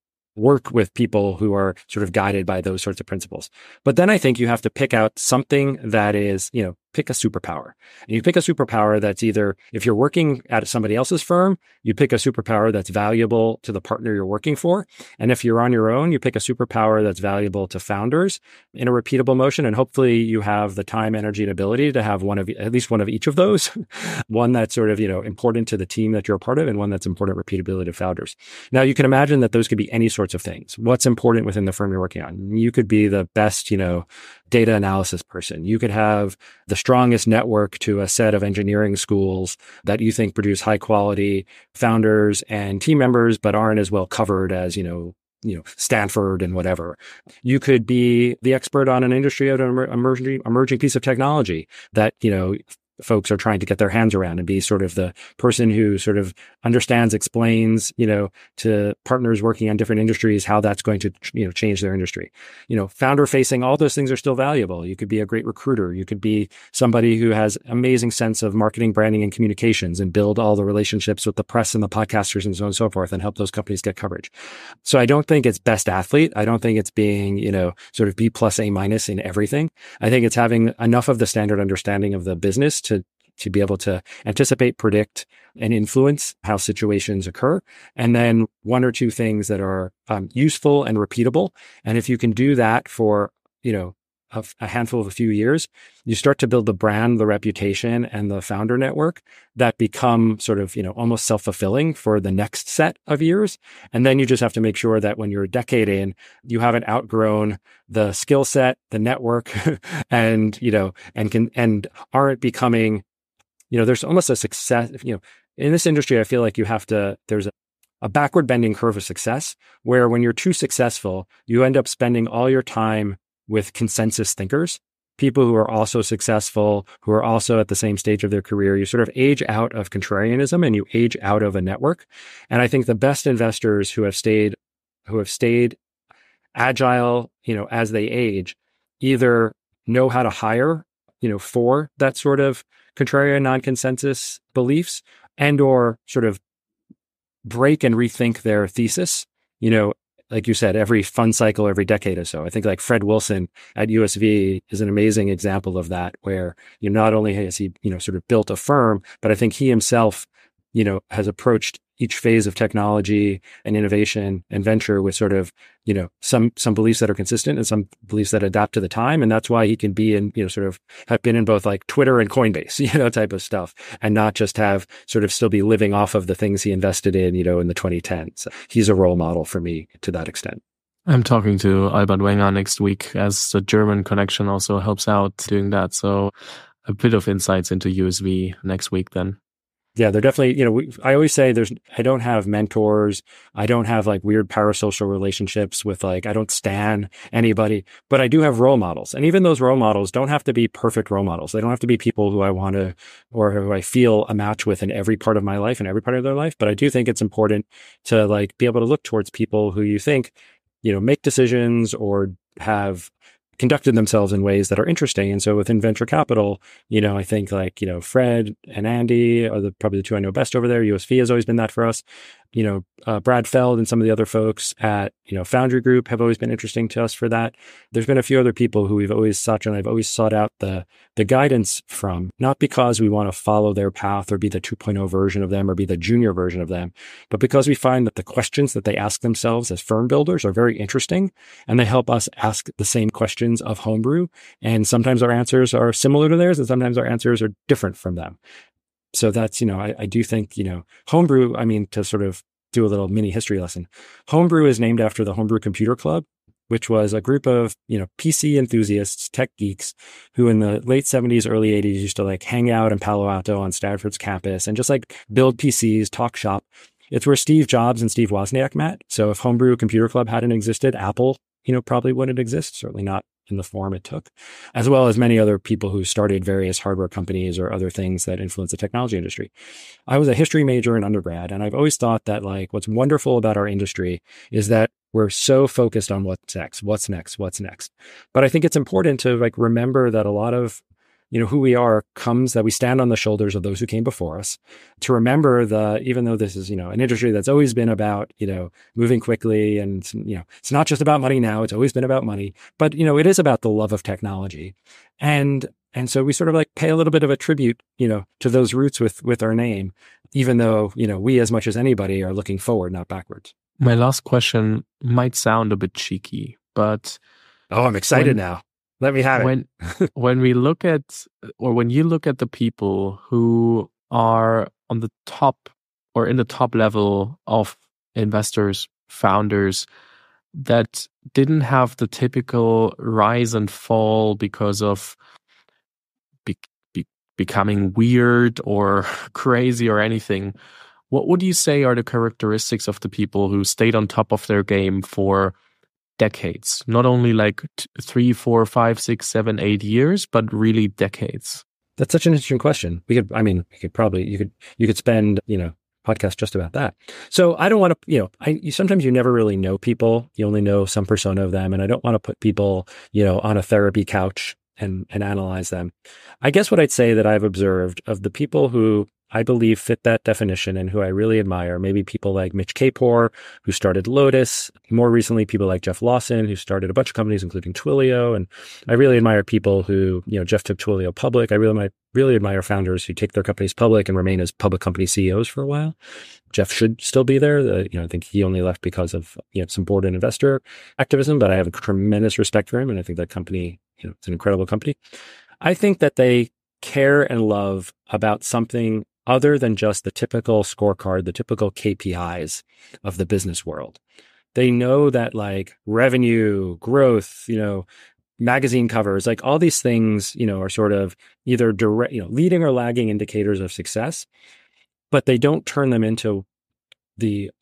work with people who are sort of guided by those sorts of principles. But then I think you have to pick out something that is, you know, pick a superpower. And you pick a superpower that's either, if you're working at somebody else's firm, you pick a superpower that's valuable to the partner you're working for. And if you're on your own, you pick a superpower that's valuable to founders in a repeatable motion. And hopefully you have the time, energy, and ability to have one of, at least one of each of those, one that's sort of, you know, important to the team that you're a part of and one that's important repeatability to founders. Now you can imagine that those could be any sorts of things. What's important within the firm you're working on? You could be the best, you know, data analysis person. You could have the strongest network to a set of engineering schools that you think produce high quality founders and team members, but aren't as well covered as, you know, you know, Stanford and whatever. You could be the expert on an industry of an emerging, emerging piece of technology that, you know, folks are trying to get their hands around and be sort of the person who sort of understands, explains, you know, to partners working on different industries, how that's going to, you know, change their industry. You know, founder facing, all those things are still valuable. You could be a great recruiter. You could be somebody who has amazing sense of marketing, branding, and communications and build all the relationships with the press and the podcasters and so on and so forth and help those companies get coverage. So I don't think it's best athlete. I don't think it's being, you know, sort of B plus, A minus in everything. I think it's having enough of the standard understanding of the business to to to be able to anticipate, predict, and influence how situations occur. And then one or two things that are um, useful and repeatable. And if you can do that for, you know, a, a handful of a few years, you start to build the brand, the reputation, and the founder network that become sort of, you know, almost self-fulfilling for the next set of years. And then you just have to make sure that when you're a decade in, you haven't outgrown the skill set, the network, and, you know, and can, and aren't becoming, you know, there's almost a success, you know, in this industry, I feel like you have to, there's a, a backward bending curve of success where when you're too successful, you end up spending all your time with consensus thinkers, people who are also successful, who are also at the same stage of their career. You sort of age out of contrarianism and you age out of a network. And I think the best investors who have stayed, who have stayed agile, you know, as they age, either know how to hire, you know, for that sort of contrarian non-consensus beliefs and or sort of break and rethink their thesis, you know, like you said, every fund cycle, every decade or so. I think like Fred Wilson at U S V is an amazing example of that, where, you know, not only has he, you know, sort of built a firm, but I think he himself, you know, has approached each phase of technology and innovation and venture with sort of, you know, some, some beliefs that are consistent and some beliefs that adapt to the time. And that's why he can be in, you know, sort of have been in both like Twitter and Coinbase, you know, type of stuff, and not just have sort of still be living off of the things he invested in, you know, in the twenty tens. He's a role model for me to that extent. I'm talking to Albert Wenger next week, as the German connection also helps out doing that. So a bit of insights into U S V next week then. Yeah, they're definitely, you know, we, I always say there's, I don't have mentors. I don't have like weird parasocial relationships with like, I don't stan anybody, but I do have role models. And even those role models don't have to be perfect role models. They don't have to be people who I want to, or who I feel a match with in every part of my life and every part of their life. But I do think it's important to like be able to look towards people who you think, you know, make decisions or have conducted themselves in ways that are interesting. And so within venture capital, you know, I think like, you know, Fred and Andy are the, probably the two I know best over there. U S V has always been that for us. You know, uh, Brad Feld and some of the other folks at, you know, Foundry Group have always been interesting to us for that. There's been a few other people who we've always sought and I've always sought out the, the guidance from, not because we want to follow their path or be the two point oh version of them or be the junior version of them, but because we find that the questions that they ask themselves as firm builders are very interesting, and they help us ask the same questions of Homebrew. And sometimes our answers are similar to theirs and sometimes our answers are different from them. So that's, you know, I, I do think, you know, Homebrew, I mean, to sort of do a little mini history lesson, Homebrew is named after the Homebrew Computer Club, which was a group of, you know, P C enthusiasts, tech geeks, who in the late seventies, early eighties used to like hang out in Palo Alto on Stanford's campus and just like build P Cs, talk shop. It's where Steve Jobs and Steve Wozniak met. So if Homebrew Computer Club hadn't existed, Apple, you know, probably wouldn't exist, certainly not in the form it took, as well as many other people who started various hardware companies or other things that influence the technology industry. I was a history major in undergrad, and I've always thought that like what's wonderful about our industry is that we're so focused on what's next, what's next, what's next. But I think it's important to like remember that a lot of, you know, who we are comes that we stand on the shoulders of those who came before us. To remember the, even though this is, you know, an industry that's always been about, you know, moving quickly and, you know, it's not just about money now, it's always been about money, but, you know, it is about the love of technology. And, and so we sort of like pay a little bit of a tribute, you know, to those roots with, with our name, even though, you know, we as much as anybody are looking forward, not backwards. My last question might sound a bit cheeky, but. Oh, I'm excited when, now. Let me have it. When, when we look at, or when you look at the people who are on the top or in the top level of investors, founders that didn't have the typical rise and fall because of be, be, becoming weird or crazy or anything, what would you say are the characteristics of the people who stayed on top of their game for decades? Not only like t- three, four, five, six, seven, eight years, but really decades. That's such an interesting question. We could, I mean, we could probably, you could, you could spend, you know, podcast just about that. So I don't want to, you know, I you, sometimes you never really know people. You only know some persona of them, and I don't want to put people, you know, on a therapy couch and and analyze them. I guess what I'd say that I've observed of the people who I believe fit that definition and who I really admire, maybe people like Mitch Kapor, who started Lotus, more recently people like Jeff Lawson, who started a bunch of companies, including Twilio. And I really admire people who, you know, Jeff took Twilio public. I really, really admire founders who take their companies public and remain as public company C E Os for a while. Jeff should still be there. Uh, you know, I think he only left because of, you know, some board and investor activism, but I have a tremendous respect for him. And I think that company, you know, it's an incredible company. I think that they care and love about something other than just the typical scorecard, the typical K P Is of the business world. They know that like revenue, growth, you know, magazine covers, like all these things, you know, are sort of either direct, you know, leading or lagging indicators of success, but they don't turn them into the,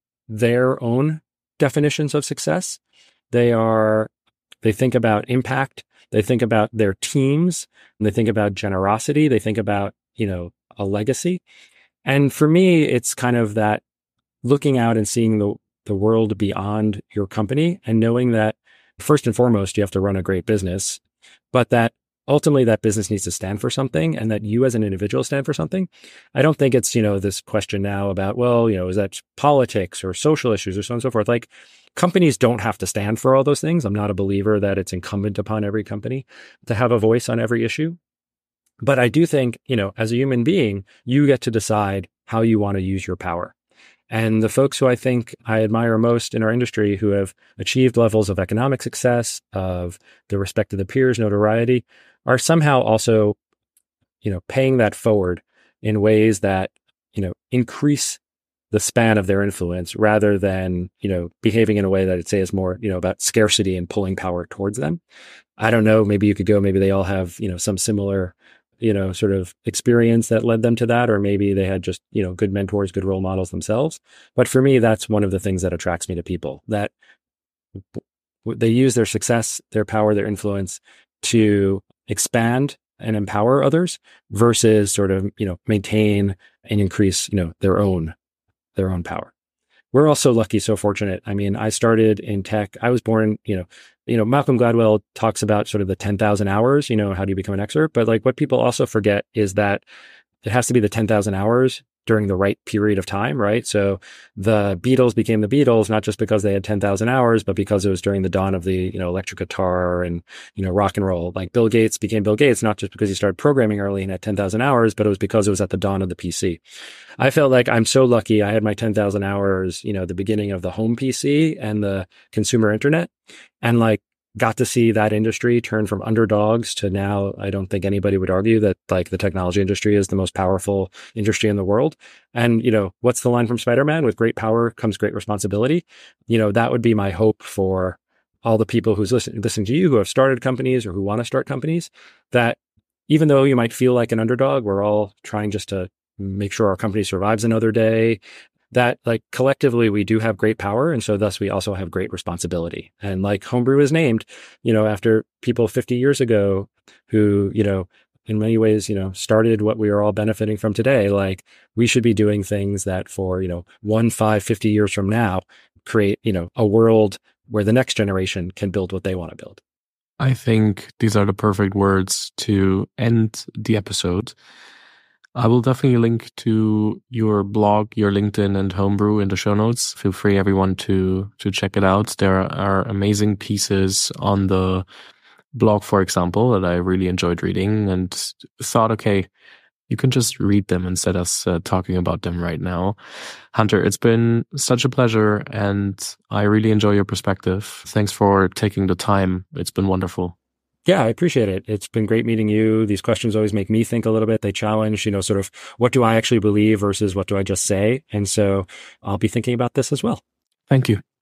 their own definitions of success. They are, they think about impact. They think about their teams, and they think about generosity. They think about, you know, a legacy. And for me, it's kind of that looking out and seeing the, the world beyond your company and knowing that first and foremost, you have to run a great business, but that ultimately that business needs to stand for something and that you as an individual stand for something. I don't think it's, you know, this question now about, well, you know, is that politics or social issues or so on and so forth. Like companies don't have to stand for all those things. I'm not a believer that it's incumbent upon every company to have a voice on every issue. But I do think, you know, as a human being, you get to decide how you want to use your power. And the folks who I think I admire most in our industry who have achieved levels of economic success, of the respect of the peers, notoriety, are somehow also, you know, paying that forward in ways that, you know, increase the span of their influence rather than, you know, behaving in a way that I'd say is more, you know, about scarcity and pulling power towards them. I don't know, maybe you could go, maybe they all have, you know, some similar, you know, sort of experience that led them to that, or maybe they had just, you know, good mentors, good role models themselves. But for me, that's one of the things that attracts me to people, that they use their success, their power, their influence to expand and empower others versus sort of, you know, maintain and increase, you know, their own, their own power. We're also lucky, so fortunate. I mean, I started in tech. I was born, you know, you know, Malcolm Gladwell talks about sort of the ten thousand hours, you know, how do you become an expert? But like what people also forget is that it has to be the ten thousand hours during the right period of time, right? So the Beatles became the Beatles, not just because they had ten thousand hours, but because it was during the dawn of the, you know, electric guitar and, you know, rock and roll. Like Bill Gates became Bill Gates, not just because he started programming early and had ten thousand hours, but it was because it was at the dawn of the P C. I felt like I'm so lucky. I had my ten thousand hours, you know, the beginning of the home P C and the consumer internet, and like got to see that industry turn from underdogs to now, I don't think anybody would argue that like the technology industry is the most powerful industry in the world. And, you know, what's the line from Spider-Man? With great power comes great responsibility. You know, that would be my hope for all the people who's listening, listening to you, who have started companies or who want to start companies, that even though you might feel like an underdog, we're all trying just to make sure our company survives another day, that like collectively we do have great power. And so thus we also have great responsibility. And like Homebrew is named, you know, after people fifty years ago who, you know, in many ways, you know, started what we are all benefiting from today. Like we should be doing things that for, you know, one, five, fifty years from now, create, you know, a world where the next generation can build what they want to build. I think these are the perfect words to end the episode. I will definitely link to your blog, your LinkedIn, and Homebrew in the show notes. Feel free, everyone, to to check it out. There are amazing pieces on the blog, for example, that I really enjoyed reading and thought, okay, you can just read them instead of us uh, talking about them right now. Hunter, it's been such a pleasure, and I really enjoy your perspective. Thanks for taking the time. It's been wonderful. Yeah, I appreciate it. It's been great meeting you. These questions always make me think a little bit. They challenge, you know, sort of what do I actually believe versus what do I just say? And so I'll be thinking about this as well. Thank you.